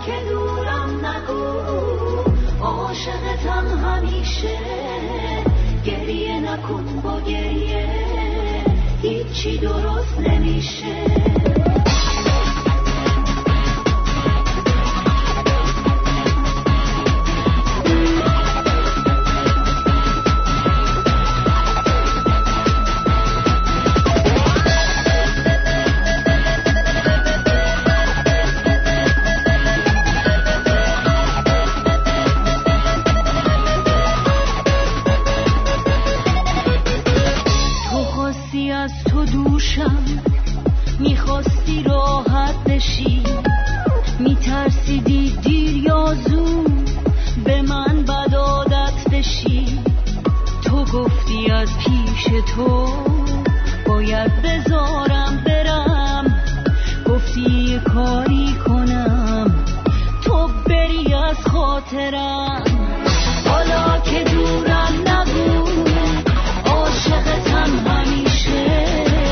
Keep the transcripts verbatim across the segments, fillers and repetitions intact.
که دورم نگو، عاشقتم همیشه. گریه نکن، با گریه هیچی درست نمیشه. میخواستی راحت بشی، میترسیدی دیر یا زود به من بد عادت بشی. تو گفتی از پیش تو باید بذارم برم، گفتی یه کاری کنم تو بری از خاطرم. حالا که دورم نگو، عاشقتم همیشه.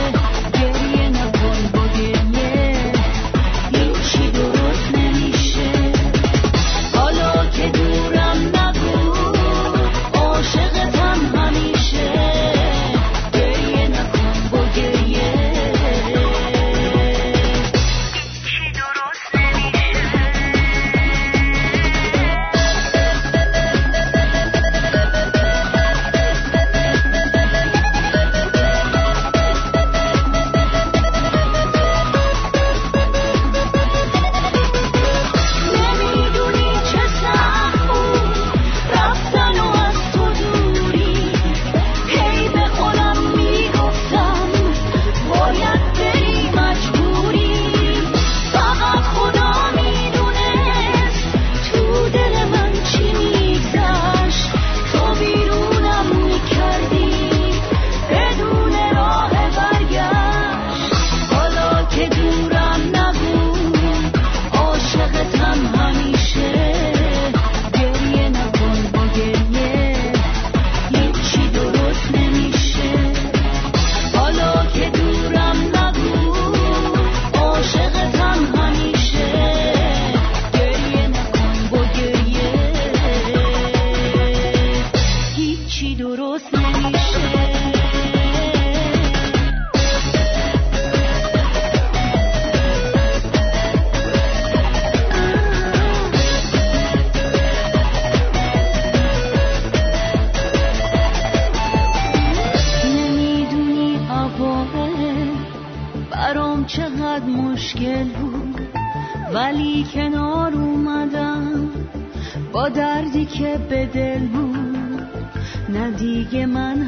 چقدر مشکل بود ولی کنار اومدم با دردی که به دل بود. نه دیگه من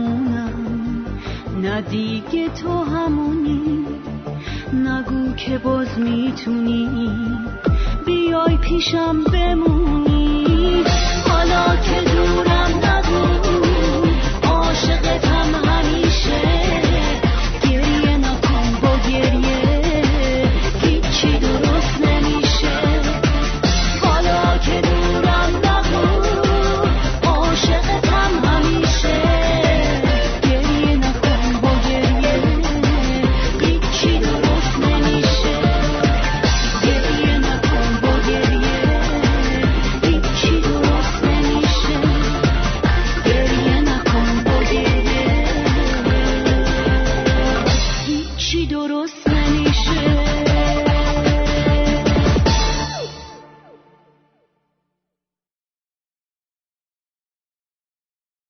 همونم، نه دیگه تو همونی. نگو که باز میتونی بیای پیشم بمونی. حالا که